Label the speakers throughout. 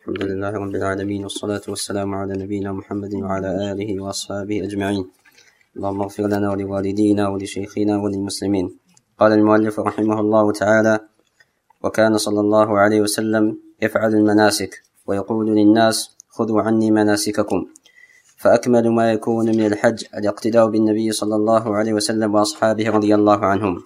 Speaker 1: الحمد لله رب العالمين، والصلاة والسلام على نبينا محمد وعلى آله وأصحابه أجمعين. اللهم اغفر لنا ولوالدينا ولشيخنا وللمسلمين. قال المؤلف رحمه الله تعالى: وكان صلى الله عليه وسلم يفعل المناسك ويقول للناس: خذوا عني مناسككم. فأكمل ما يكون من الحج الاقتداء بالنبي صلى الله عليه وسلم وأصحابه رضي الله عنهم.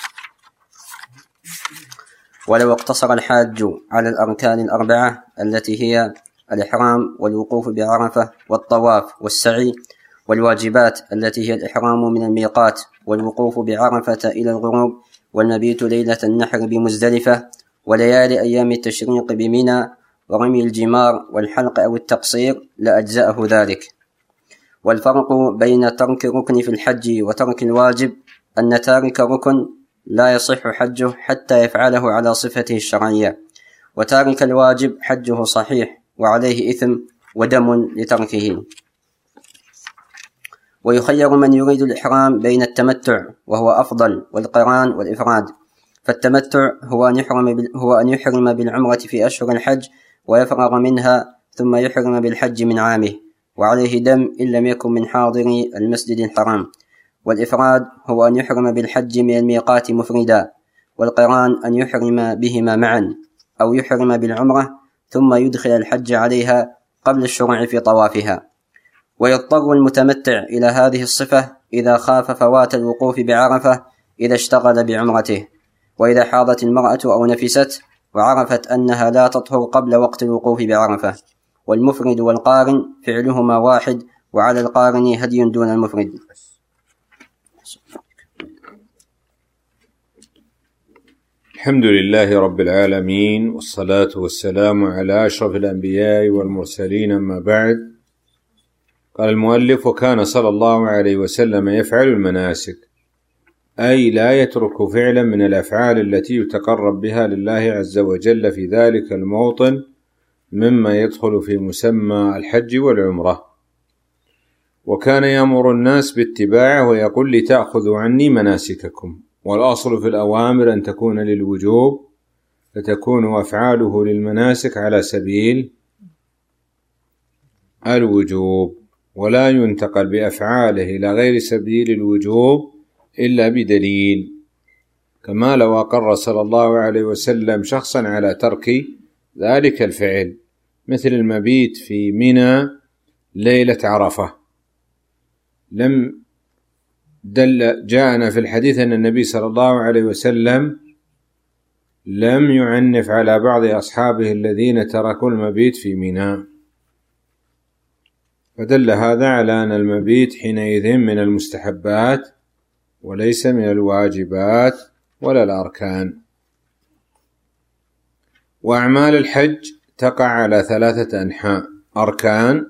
Speaker 1: ولو اقتصر الحاج على الأركان الأربعة التي هي الإحرام والوقوف بعرفة والطواف والسعي، والواجبات التي هي الإحرام من الميقات والوقوف بعرفة إلى الغروب والمبيت ليلة النحر بمزدلفة وليالي أيام التشريق بمنى ورمي الجمار والحلق أو التقصير لأجزأه ذلك. والفرق بين ترك الركن في الحج وترك الواجب أن تارك ركن لا يصح حجه حتى يفعله على صفته الشرعية، وتارك الواجب حجه صحيح وعليه إثم ودم لتركه. ويخير من يريد الإحرام بين التمتع وهو أفضل والقران والإفراد. فالتمتع هو أن يحرم بالعمرة في أشهر الحج ويفرغ منها ثم يحرم بالحج من عامه، وعليه دم إن لم يكن من حاضر المسجد الحرام. والإفراد هو أن يحرم بالحج من الميقات مفردا، والقران أن يحرم بهما معا أو يحرم بالعمرة ثم يدخل الحج عليها قبل الشروع في طوافها. ويضطر المتمتع إلى هذه الصفة إذا خاف فوات الوقوف بعرفة إذا اشتغل بعمرته، وإذا حاضت المرأة أو نفست وعرفت أنها لا تطهر قبل وقت الوقوف بعرفة. والمفرد والقارن فعلهما واحد، وعلى القارن هدي دون المفرد.
Speaker 2: الحمد لله رب العالمين، والصلاة والسلام على أشرف الأنبياء والمرسلين، أما بعد. قال المؤلف: وكان صلى الله عليه وسلم يفعل المناسك، أي لا يترك فعلا من الأفعال التي يتقرب بها لله عز وجل في ذلك الموطن مما يدخل في مسمى الحج والعمرة. وكان يأمر الناس باتباعه ويقول: لتأخذوا عني مناسككم. والأصل في الأوامر أن تكون للوجوب، فتكون أفعاله للمناسك على سبيل الوجوب، ولا ينتقل بأفعاله إلى غير سبيل الوجوب إلا بدليل، كما لو أقر صلى الله عليه وسلم شخصا على ترك ذلك الفعل، مثل المبيت في منى ليلة عرفة. جاءنا في الحديث أن النبي صلى الله عليه وسلم لم يعنف على بعض أصحابه الذين تركوا المبيت في منى، فدل هذا على أن المبيت حينئذ من المستحبات وليس من الواجبات ولا الأركان. وأعمال الحج تقع على 3 أنحاء: أركان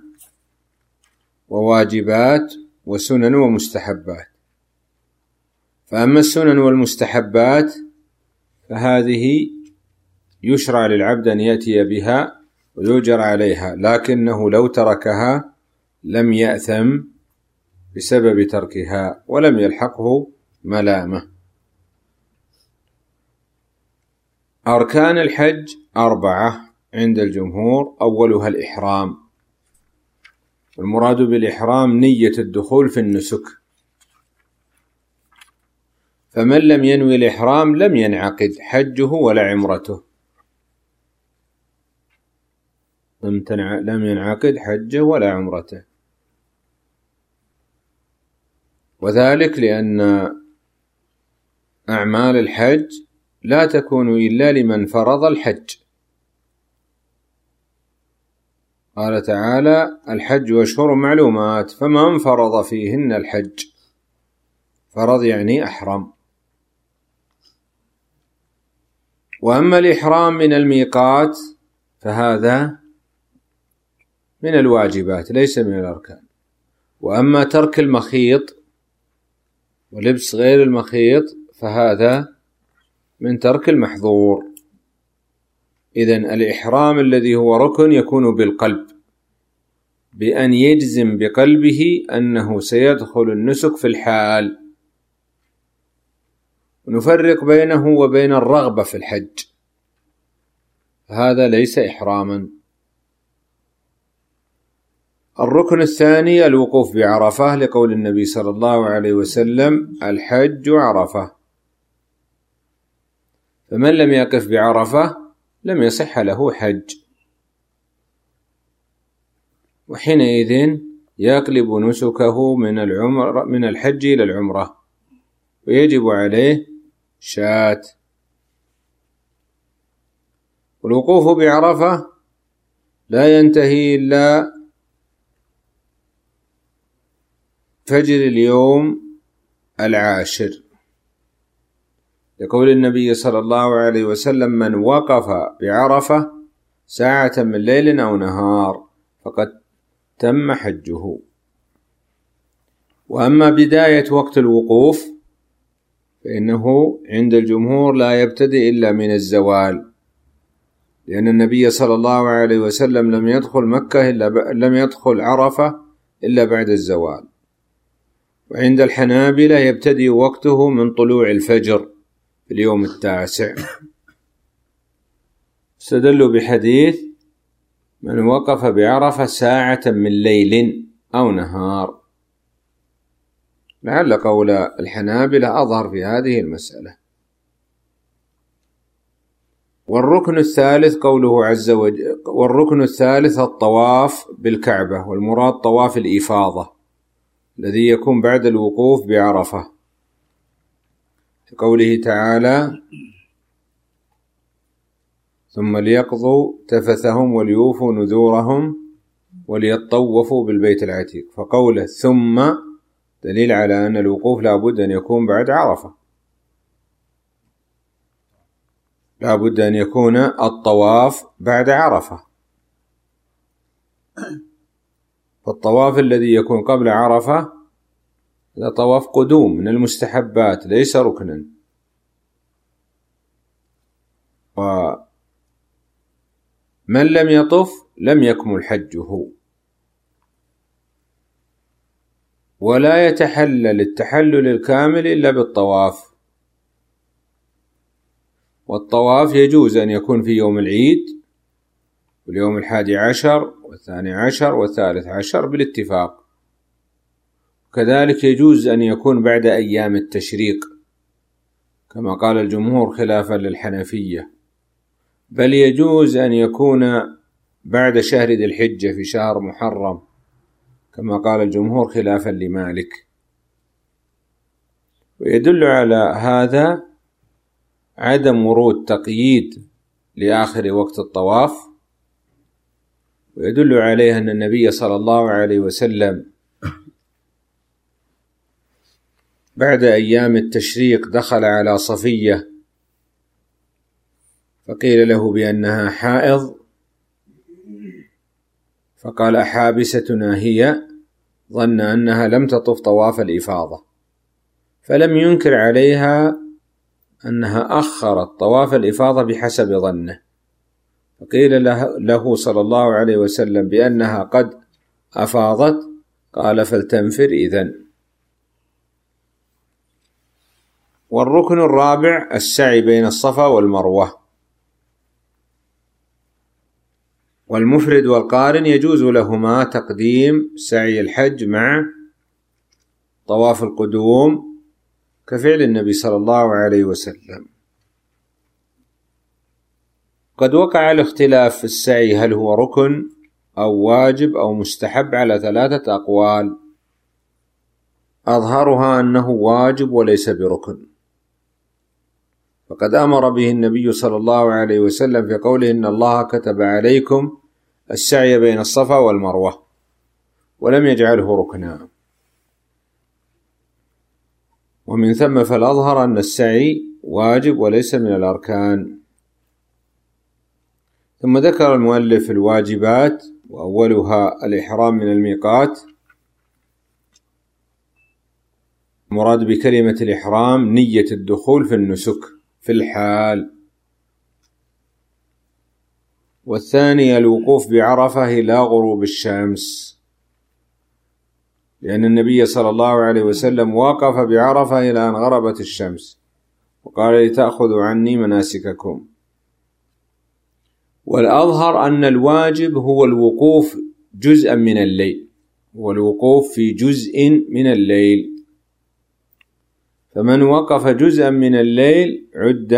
Speaker 2: وواجبات وسنن ومستحبات. فأما السنن والمستحبات فهذه يشرع للعبد أن يأتي بها ويؤجر عليها، لكنه لو تركها لم يأثم بسبب تركها ولم يلحقه ملامة. أركان الحج 4 عند الجمهور: أولها الإحرام، والمراد بالإحرام نية الدخول في النسك، فمن لم ينوي الإحرام لم ينعقد حجه ولا عمرته، لم ينعقد حجه ولا عمرته، وذلك لأن أعمال الحج لا تكون إلا لمن فرض الحج. قال تعالى: الحج أشهر معلومات، فمن فرض فيهن الحج. فرض يعني أحرم. وأما الإحرام من الميقات فهذا من الواجبات ليس من الأركان. وأما ترك المخيط ولبس غير المخيط فهذا من ترك المحظور. إذن الإحرام الذي هو ركن يكون بالقلب، بأن يجزم بقلبه أنه سيدخل النسك في الحال. ونفرق بينه وبين الرغبة في الحج، هذا ليس إحراما، الركن الثاني الوقوف بعرفة، لقول النبي صلى الله عليه وسلم: الحج عرفة، فمن لم يقف بعرفة لم يصح له حج، وحينئذ يقلب نسكه من الحج إلى العمرة، ويجب عليه شاة. والوقوف بعرفة لا ينتهي إلا فجر اليوم العاشر، يقول النبي صلى الله عليه وسلم: من وقف بعرفة ساعة من ليل أو نهار فقد تم حجه. وأما بداية وقت الوقوف فإنه عند الجمهور لا يبتدئ إلا من الزوال، لأن النبي صلى الله عليه وسلم لم يدخل عرفة إلا بعد الزوال. وعند الحنابلة يبتدئ وقته من طلوع الفجر في اليوم التاسع. استدلوا بحديث: من وقف بعرفة ساعة من ليل أو نهار، لعل قول الحنابلة أظهر في هذه المسألة. والركن الثالث قوله عز وجل: والركن الثالث الطواف بالكعبة، والمراد طواف الإفاضة الذي يكون بعد الوقوف بعرفة، قوله تعالى: ثم ليقضوا تفثهم وليوفوا نذورهم وليطوفوا بالبيت العتيق. فقوله ثم دليل على أن الوقوف لا بد أن يكون بعد عرفة، لا بد أن يكون الطواف بعد عرفة. فالطواف الذي يكون قبل عرفة هذا طواف قدوم من المستحبات ليس ركنا. ومن لم يطف لم يكمل حجه، ولا يتحلل التحلل الكامل إلا بالطواف. والطواف يجوز أن يكون في يوم العيد واليوم 11 و12 و13 بالاتفاق، وكذلك يجوز أن يكون بعد أيام التشريق كما قال الجمهور خلافا للحنفية، بل يجوز أن يكون بعد شهر ذي الحجة في شهر محرم كما قال الجمهور خلافا لمالك. ويدل على هذا عدم ورود تقييد لآخر وقت الطواف، ويدل عليه أن النبي صلى الله عليه وسلم بعد أيام التشريق دخل على صفية فقيل له بأنها حائض، فقال: أحابستنا هي؟ ظن أنها لم تطف طواف الإفاضة، فلم ينكر عليها أنها أخرت طواف الإفاضة بحسب ظنه، فقيل له صلى الله عليه وسلم بأنها قد أفاضت، قال: فلتنفر إذن. والركن الرابع السعي بين الصفا والمروة، والمفرد والقارن يجوز لهما تقديم سعي الحج مع طواف القدوم كفعل النبي صلى الله عليه وسلم. قد وقع الاختلاف في السعي هل هو ركن أو واجب أو مستحب على 3 أقوال، أظهرها أنه واجب وليس بركن، فقد أمر به النبي صلى الله عليه وسلم في قوله: إن الله كتب عليكم السعي بين الصفا والمروة، ولم يجعله ركنا. ومن ثم فالأظهر أن السعي واجب وليس من الأركان. ثم ذكر المؤلف الواجبات، وأولها الإحرام من الميقات. مراد بكلمة الإحرام نية الدخول في النسك في الحال. والثاني الوقوف بعرفة إلى غروب الشمس، لأن النبي صلى الله عليه وسلم وقف بعرفة إلى أن غربت الشمس وقال: لتأخذوا عني مناسككم. والأظهر أن الواجب هو الوقوف جزءا من الليل، والوقوف في جزء من الليل، فمن وقف جزءا من الليل عد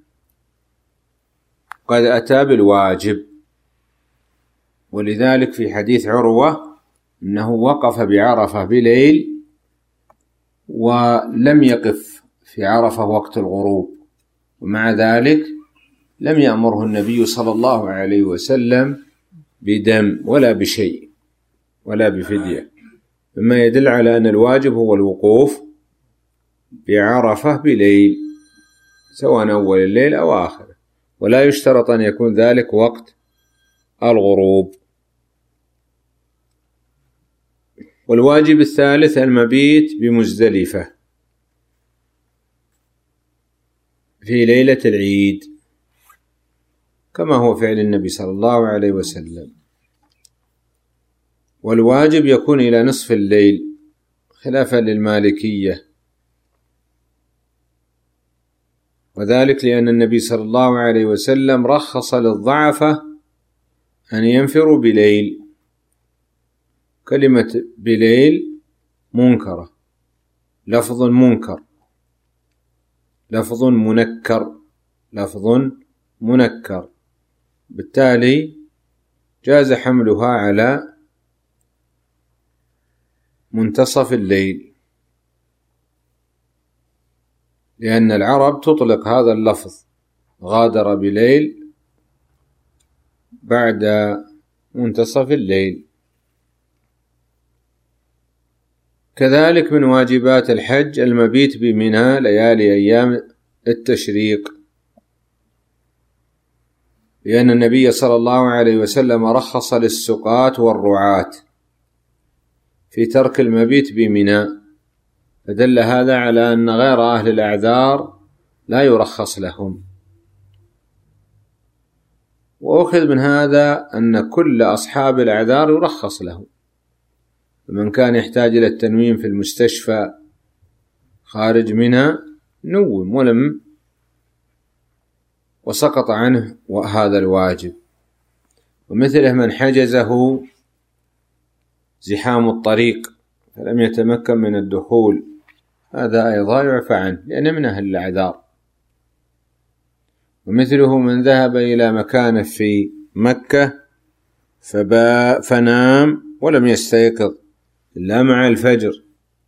Speaker 2: قد أتى بالواجب. ولذلك في حديث عروة أنه وقف بعرفة بليل ولم يقف في عرفة وقت الغروب، ومع ذلك لم يأمره النبي صلى الله عليه وسلم بدم ولا بشيء ولا بفدية، مما يدل على أن الواجب هو الوقوف بعرفة بليل سواء أول الليل أو آخره، ولا يشترط أن يكون ذلك وقت الغروب. والواجب الثالث المبيت بمزدلفة في ليلة العيد كما هو فعل النبي صلى الله عليه وسلم. والواجب يكون إلى نصف الليل خلافا للمالكية، وذلك لأن النبي صلى الله عليه وسلم رخص للضعفة أن ينفروا بليل. كلمة بليل منكرة، لفظ منكر، لفظ منكر، لفظ منكر، بالتالي جاز حملها على منتصف الليل، لأن العرب تطلق هذا اللفظ غادر بليل بعد منتصف الليل. كذلك من واجبات الحج المبيت بمنى ليالي أيام التشريق، لأن النبي صلى الله عليه وسلم رخص للسقاة والرعاة في ترك المبيت بمنى، فدل هذا على أن غير أهل الأعذار لا يرخص لهم. وأخذ من هذا أن كل أصحاب الأعذار يرخص لهم، فمن كان يحتاج إلى التنويم في المستشفى خارج منها نوم ولم وسقط عنه وهذا الواجب. ومثله من حجزه زحام الطريق فلم يتمكن من الدخول، هذا أيضا يعفى عنه لأن من أهل الأعذار. ومثله من ذهب إلى مكان في مكة فنام ولم يستيقظ إلا مع الفجر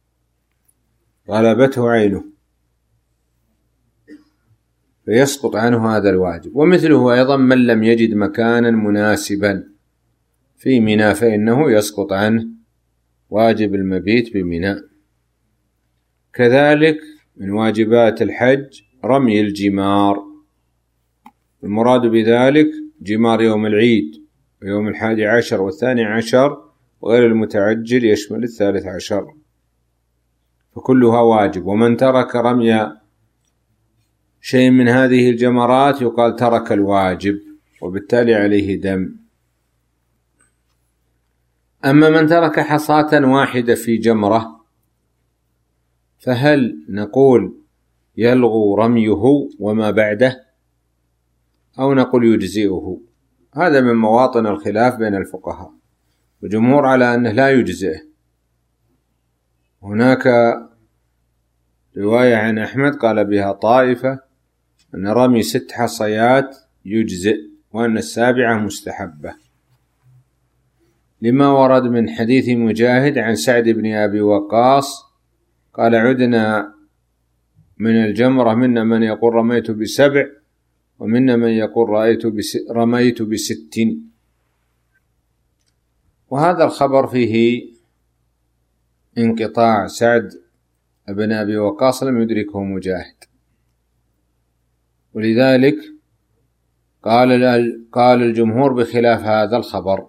Speaker 2: غلبته عينه فيسقط عنه هذا الواجب. ومثله أيضا من لم يجد مكانا مناسبا في منى فإنه يسقط عنه واجب المبيت بمنى. كذلك من واجبات الحج رمي الجمار، المراد بذلك جمار يوم العيد ويوم 11 و12 وغير المتعجل يشمل 13، فكلها واجب. ومن ترك رمي شيء من هذه الجمرات يقال ترك الواجب وبالتالي عليه دم. أما من ترك حصاة واحدة في جمرة فهل نقول يلغو رميه وما بعده أو نقول يجزئه؟ هذا من مواطن الخلاف بين الفقهاء، وجمهور على أنه لا يجزئه. هناك رواية عن أحمد قال بها طائفة أن رمي 6 حصيات يجزئ وأن 7 مستحبة، لما ورد من حديث مجاهد عن سعد بن أبي وقاص قال عدنا من الجمرة منا من يقول رميت ب7 ومنا من يقول رميت ب6. وهذا الخبر فيه انقطاع، سعد بن أبي وقاص لم يدركه مجاهد، ولذلك قال الجمهور بخلاف هذا الخبر.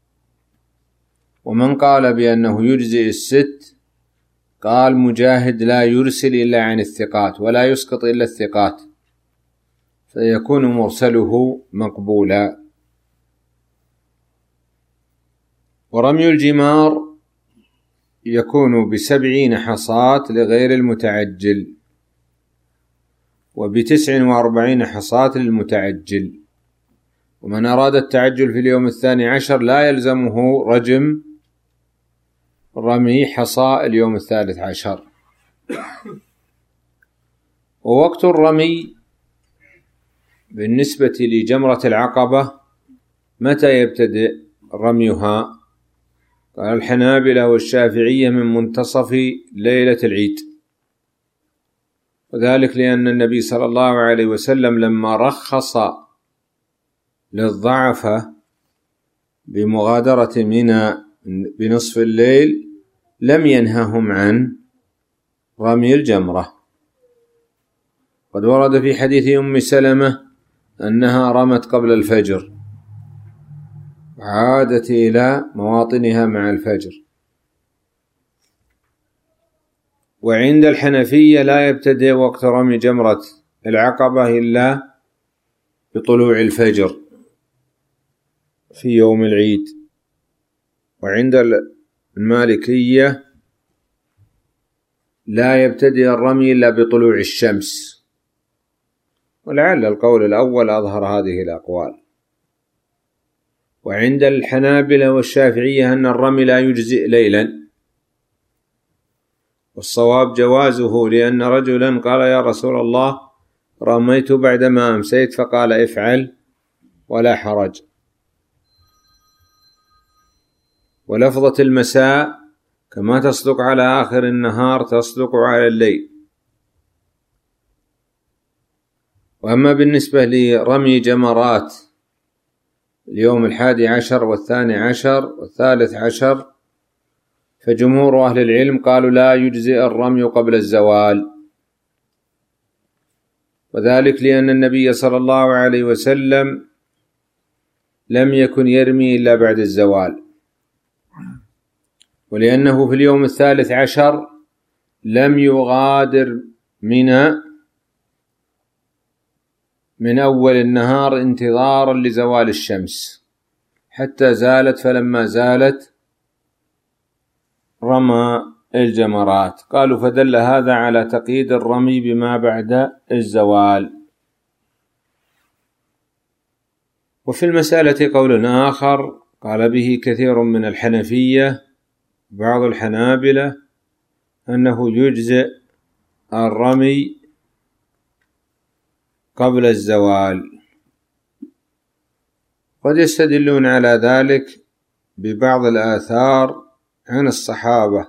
Speaker 2: ومن قال بأنه يجزئ 6 قال مجاهد لا يرسل إلا عن الثقات ولا يسقط إلا الثقات، فيكون مرسله مقبولا. ورمي الجمار يكون ب70 حصاة لغير المتعجل وب49 حصاة للمتعجل. ومن أراد التعجل في اليوم 12 لا يلزمه رجم رمي حصى اليوم 13. ووقت الرمي بالنسبة لجمرة العقبة متى يبتدئ رميها؟ قال الحنابلة والشافعية من منتصف ليلة العيد، وذلك لأن النبي صلى الله عليه وسلم لما رخص للضعفة بمغادرة منى بنصف الليل لم ينههم عن رمي الجمرة. قد ورد في حديث أم سلمة أنها رمت قبل الفجر وعادت إلى مواطنها مع الفجر. وعند الحنفية لا يبتدئ وقت رمي جمرة العقبة إلا بطلوع الفجر في يوم العيد. وعند المالكية لا يبتدئ الرمي إلا بطلوع الشمس، ولعل القول الأول أظهر هذه الأقوال. وعند الحنابلة والشافعية أن الرمي لا يجزئ ليلا، والصواب جوازه، لأن رجلا قال يا رسول الله رميت بعدما أمسيت، فقال افعل ولا حرج. ولفظة المساء كما تصدق على آخر النهار تصدق على الليل. وأما بالنسبة لرمي جمرات اليوم 11 و12 و13 فجمهور أهل العلم قالوا لا يجزئ الرمي قبل الزوال، وذلك لأن النبي صلى الله عليه وسلم لم يكن يرمي إلا بعد الزوال، ولأنه في اليوم 13 لم يغادر منى من أول النهار انتظارا لزوال الشمس حتى زالت، فلما زالت رمى الجمرات. قالوا فدل هذا على تقييد الرمي بما بعد الزوال. وفي المسألة قول آخر قال به كثير من الحنفية بعض الحنابلة أنه يجزئ الرمي قبل الزوال. قد يستدلون على ذلك ببعض الآثار عن الصحابة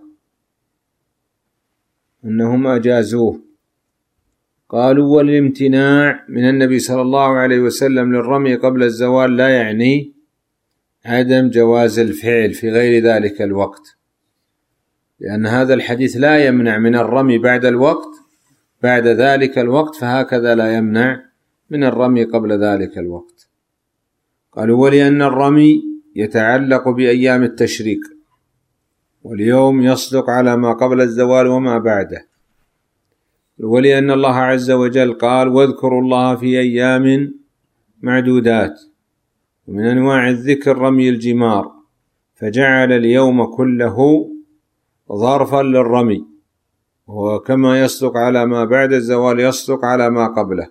Speaker 2: أنهم أجازوه. قالوا والامتناع من النبي صلى الله عليه وسلم للرمي قبل الزوال لا يعني عدم جواز الفعل في غير ذلك الوقت، لأن هذا الحديث لا يمنع من الرمي بعد الوقت بعد ذلك الوقت، فهكذا لا يمنع من الرمي قبل ذلك الوقت. قالوا ولأن الرمي يتعلق بأيام التشريق، واليوم يصدق على ما قبل الزوال وما بعده، ولأن الله عز وجل قال واذكروا الله في أيام معدودات، ومن أنواع الذكر رمي الجمار، فجعل اليوم كله ظرفا للرمي، وكما يصدق على ما بعد الزوال يصدق على ما قبله.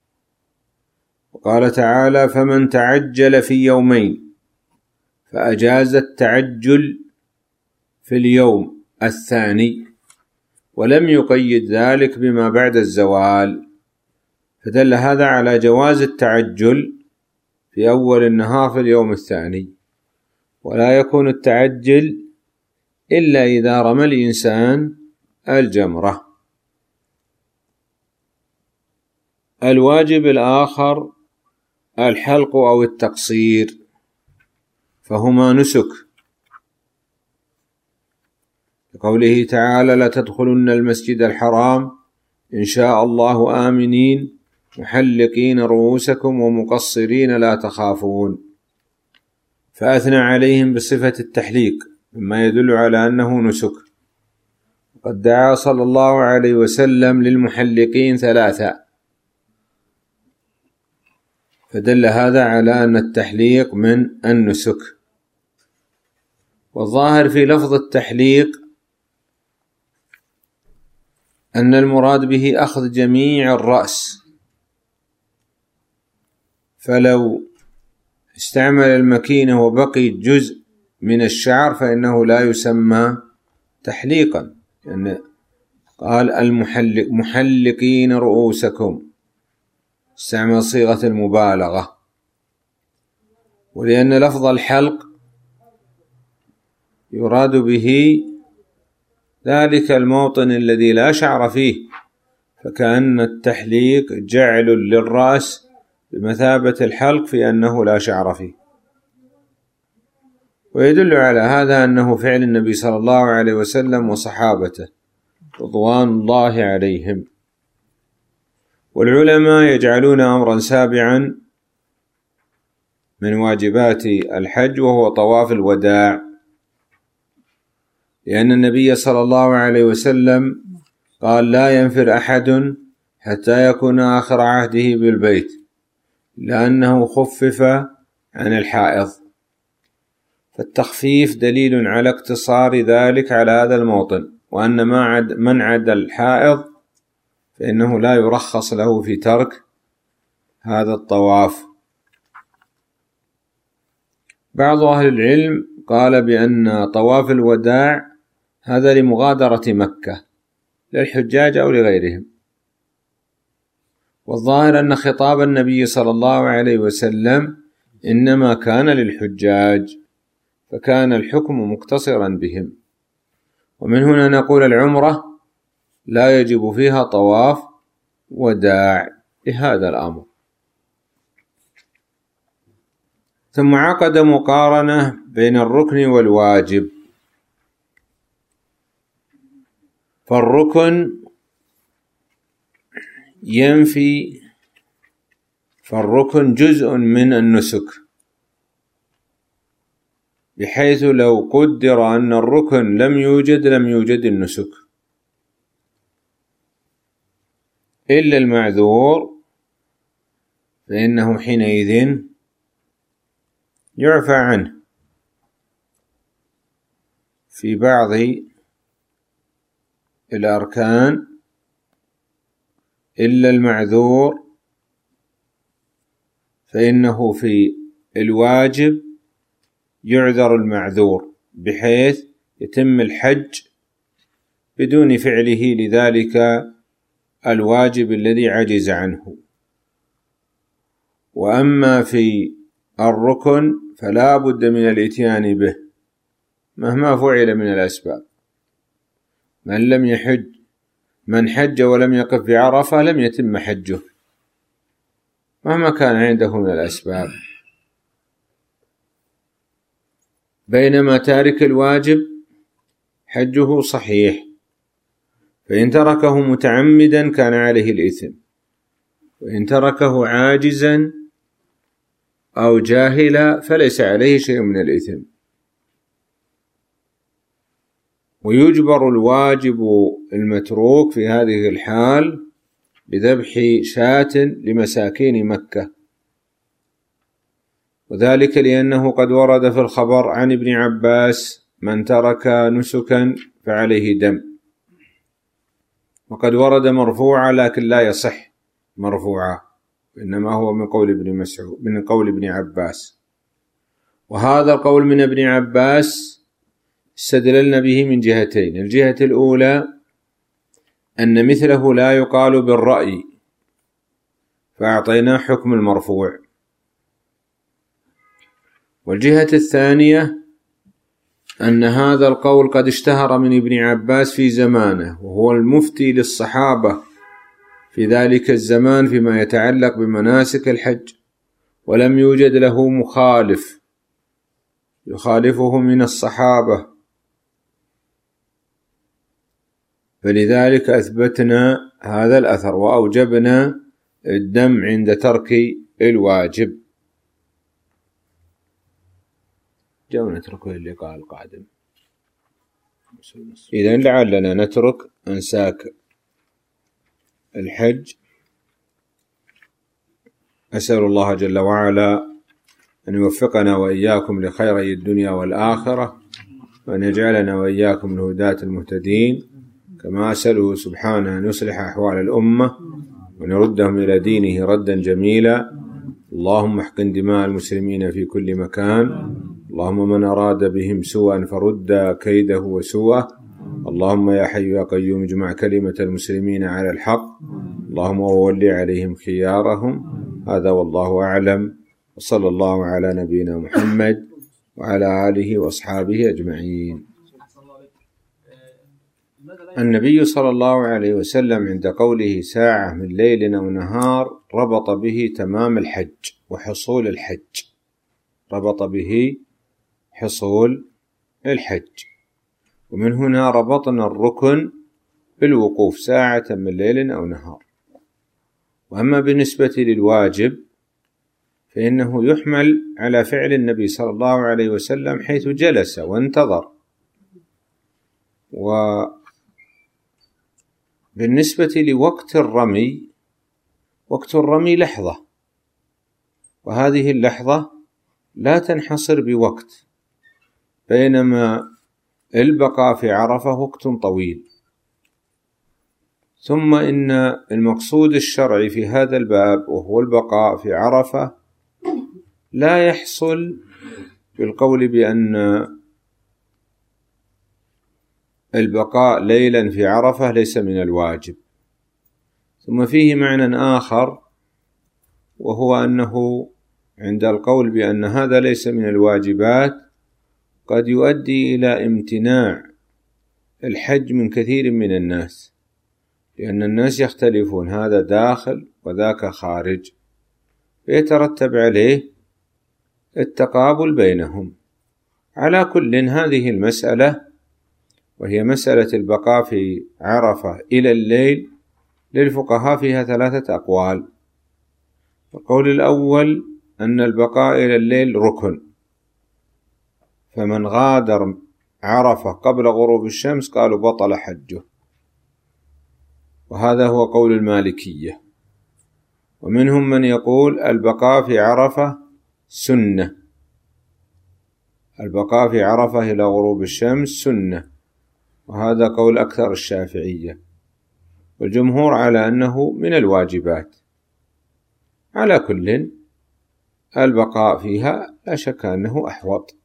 Speaker 2: وقال تعالى فمن تعجل في يومين، فأجاز التعجل في اليوم الثاني ولم يقيد ذلك بما بعد الزوال، فدل هذا على جواز التعجل في أول النهار في اليوم الثاني، ولا يكون التعجل إلا إذا رمى الإنسان الجمرة. الواجب الآخر الحلق أو التقصير، فهما نسك، لقوله تعالى لا تدخلن المسجد الحرام إن شاء الله آمنين محلقين رؤوسكم ومقصرين لا تخافون، فأثنى عليهم بصفة التحليق مما يدل على أنه نسك. قد دعا صلى الله عليه وسلم للمحلقين 3، فدل هذا على أن التحليق من النسك. والظاهر في لفظ التحليق أن المراد به أخذ جميع الرأس، فلو استعمل المكينة وبقي جزء من الشعر فإنه لا يسمى تحليقا، يعني قال محلقين رؤوسكم، استعمل صيغة المبالغة. ولأن لفظ الحلق يراد به ذلك الموطن الذي لا شعر فيه، فكأن التحليق جعل للرأس بمثابة الحلق في أنه لا شعر فيه. ويدل على هذا أنه فعل النبي صلى الله عليه وسلم وصحابته رضوان الله عليهم. والعلماء يجعلون أمرا سابعا من واجبات الحج وهو طواف الوداع، لأن النبي صلى الله عليه وسلم قال: لا ينفر أحد حتى يكون آخر عهده بالبيت، لأنه خفف عن الحائض. فالتخفيف دليل على اقتصار ذلك على هذا الموطن، وأن من عدا الحائض فإنه لا يرخص له في ترك هذا الطواف. بعض أهل العلم قال بأن طواف الوداع هذا لمغادرة مكة للحجاج أو لغيرهم، والظاهر أن خطاب النبي صلى الله عليه وسلم إنما كان للحجاج، فكان الحكم مقتصرا بهم. ومن هنا نقول العمرة لا يجب فيها طواف وداع لهذا الأمر. ثم عقد مقارنة بين الركن والواجب. فالركن جزء من النسك، بحيث لو قدر أن الركن لم يوجد النسك، إلا المعذور فإنه حينئذ يعفى عنه في بعض الأركان. إلا المعذور فإنه في الواجب يعذر المعذور، بحيث يتم الحج بدون فعله لذلك الواجب الذي عجز عنه. وأما في الركن فلا بد من الإتيان به مهما فعل من الأسباب. من حج ولم يقف بعرفة لم يتم حجه مهما كان عنده من الأسباب، بينما تارك الواجب حجه صحيح، فإن تركه متعمدا كان عليه الإثم، وإن تركه عاجزا أو جاهلا فليس عليه شيء من الإثم. ويجبر الواجب المتروك في هذه الحال بذبح شاة لمساكين مكة، وذلك لأنه قد ورد في الخبر عن ابن عباس: من ترك نسكا فعليه دم. وقد ورد مرفوعا لكن لا يصح مرفوعا، إنما هو من قول ابن عباس. وهذا القول من ابن عباس استدللنا به من جهتين: الجهة الأولى أن مثله لا يقال بالرأي فأعطيناه حكم المرفوع، والجهة الثانية أن هذا القول قد اشتهر من ابن عباس في زمانه، وهو المفتي للصحابة في ذلك الزمان فيما يتعلق بمناسك الحج، ولم يوجد له مخالف يخالفه من الصحابة، فلذلك أثبتنا هذا الأثر وأوجبنا الدم عند ترك الواجب. جاء نتركه اللقاء القادم. إذن لعلنا نترك أنساك الحج. أسأل الله جل وعلا أن يوفقنا وإياكم لخيري الدنيا والآخرة، وأن يجعلنا وإياكم من الهداة المهتدين، كما أسأله سبحانه أن يصلح أحوال الأمة وأن يردهم إلى دينه ردا جميلا. اللهم احقن دماء المسلمين في كل مكان، اللهم من أراد بهم سوءا فرد كيده وسوءه، اللهم يا حي يا قيوم اجمع كلمة المسلمين على الحق، اللهم وولي عليهم خيارهم. هذا والله أعلم، وصلى الله على نبينا محمد وعلى آله وأصحابه أجمعين. النبي صلى الله عليه وسلم عند قوله ساعة من ليل أو نهار ربط به تمام الحج وحصول الحج، ربط به حصول الحج، ومن هنا ربطنا الركن بالوقوف ساعة من ليل أو نهار. وأما بالنسبة للواجب فإنه يحمل على فعل النبي صلى الله عليه وسلم حيث جلس وانتظر. وبالنسبة لوقت الرمي، وقت الرمي لحظة، وهذه اللحظة لا تنحصر بوقت، بينما البقاء في عرفة وقت طويل. ثم إن المقصود الشرعي في هذا الباب وهو البقاء في عرفة لا يحصل بالقول بأن البقاء ليلا في عرفة ليس من الواجب. ثم فيه معنى آخر، وهو أنه عند القول بأن هذا ليس من الواجبات قد يؤدي إلى امتناع الحج من كثير من الناس، لأن الناس يختلفون، هذا داخل وذاك خارج، فيترتب عليه التقابل بينهم. على كل هذه المسألة، وهي مسألة البقاء في عرفة إلى الليل، للفقهاء فيها 3 أقوال. القول الأول أن البقاء إلى الليل ركن، فمن غادر عرفة قبل غروب الشمس قالوا بطل حجه، وهذا هو قول المالكية. ومنهم من يقول البقاء في عرفة سنة، البقاء في عرفة إلى غروب الشمس سنة، وهذا قول أكثر الشافعية، والجمهور على أنه من الواجبات. على كل البقاء فيها لا شك أنه أحوط.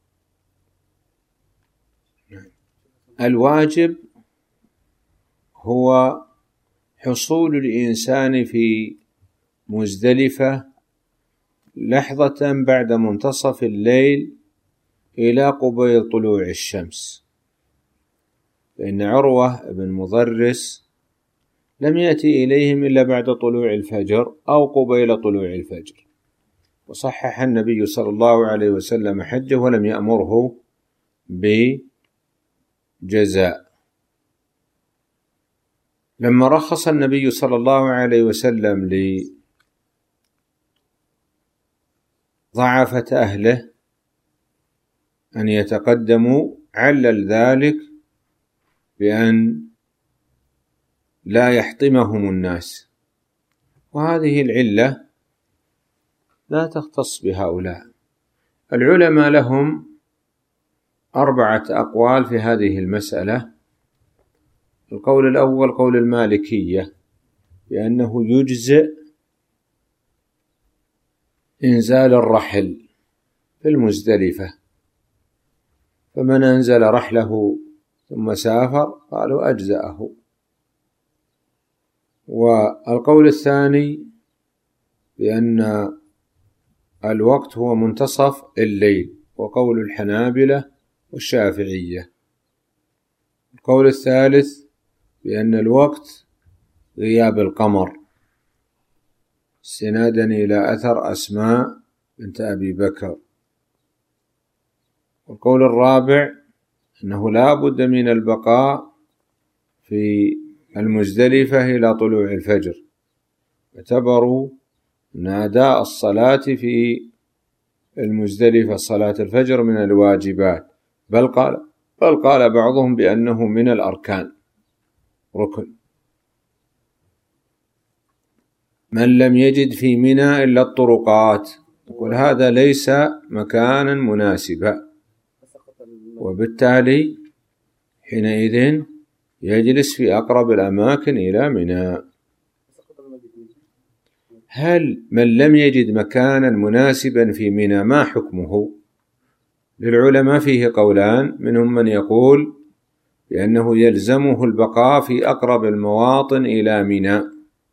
Speaker 2: الواجب هو حصول الإنسان في مزدلفة لحظة بعد منتصف الليل إلى قبيل طلوع الشمس، فإن عروة بن مضرس لم يأتي إليهم إلا بعد طلوع الفجر أو قبيل طلوع الفجر، وصحح النبي صلى الله عليه وسلم حجه ولم يأمره بجزاء. لما رخص النبي صلى الله عليه وسلم لضعفة أهله أن يتقدموا، علل ذلك بأن لا يحطمهم الناس، وهذه العلة لا تختص بهؤلاء. العلماء لهم 4 أقوال في هذه المسألة. القول الأول قول المالكية بأنه يجزئ إنزال الرحل في المزدلفة، فمن أنزل رحله ثم سافر قالوا أجزأه. والقول الثاني بأن الوقت هو منتصف الليل، وقول الحنابلة والشافعية. القول الثالث بأن الوقت غياب القمر، استنادا إلى أثر أسماء بنت أبي بكر. والقول الرابع أنه لا بد من البقاء في المزدلفة إلى طلوع الفجر، اعتبروا أن أداء الصلاة في المزدلفة صلاة الفجر من الواجبات، بل قال بعضهم بأنه من الأركان، ركن. من لم يجد في منى إلا الطرقات، يقول هذا ليس مكانا مناسبا، وبالتالي حينئذ يجلس في أقرب الأماكن إلى منى. هل من لم يجد مكانا مناسبا في منى ما حكمه؟ للعلماء فيه قولان، منهم من يقول بأنه يلزمه البقاء في أقرب المواطن إلى منى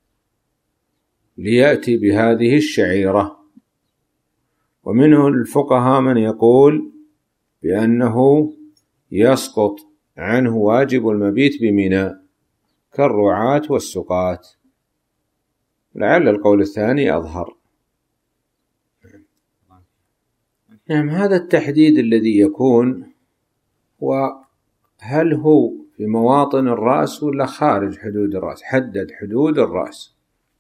Speaker 2: ليأتي بهذه الشعيرة. ومنه الفقهاء من يقول بأنه يسقط عنه واجب المبيت بمنى كالرعاة والسقاة، لعل القول الثاني أظهر. نعم، هذا التحديد الذي يكون، وهل هو في مواطن الرأس ولا خارج حدود الرأس؟ حدد حدود الرأس،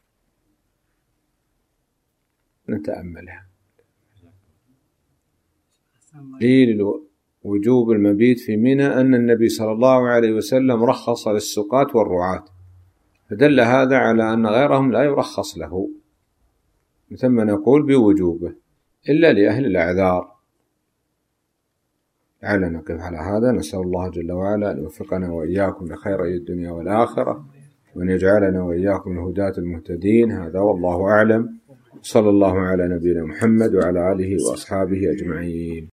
Speaker 2: نتأملها. دليل وجوب المبيت في منى أن النبي صلى الله عليه وسلم رخص للسقاة والرعاة، فدل هذا على أن غيرهم لا يرخص له، ثم نقول بوجوبه إلا لأهل الأعذار. لعلنا نقف على هذا. نسأل الله جل وعلا أن يوفقنا وإياكم لخيري الدنيا والآخرة، وأن يجعلنا وإياكم من الهداة المهتدين. هذا والله أعلم. صلى الله على نبينا محمد وعلى آله وأصحابه أجمعين.